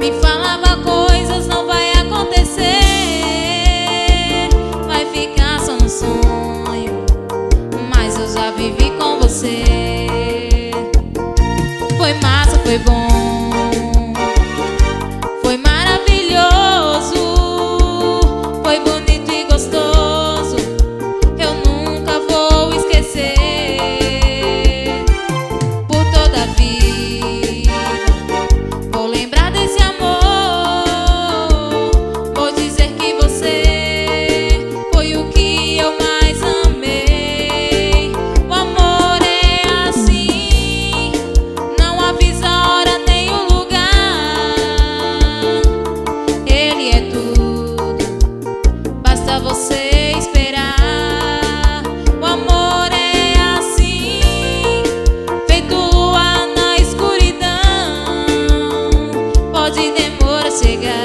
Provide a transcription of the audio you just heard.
E falava coisas, não vai acontecer, vai ficar só no sonho, mas eu já vivi com você. Foi massa, foi bom, foi maravilhoso, foi bonito e gostoso, eu nunca vou esquecer. Por toda a vida vou lembrar desse amor, vou dizer que você foi o que eu mais amei. O amor é assim, não avisa a hora nem o lugar. Ele é tudo, basta você esperar. O amor é assim, feito lua na escuridão, pode demorar a chegar.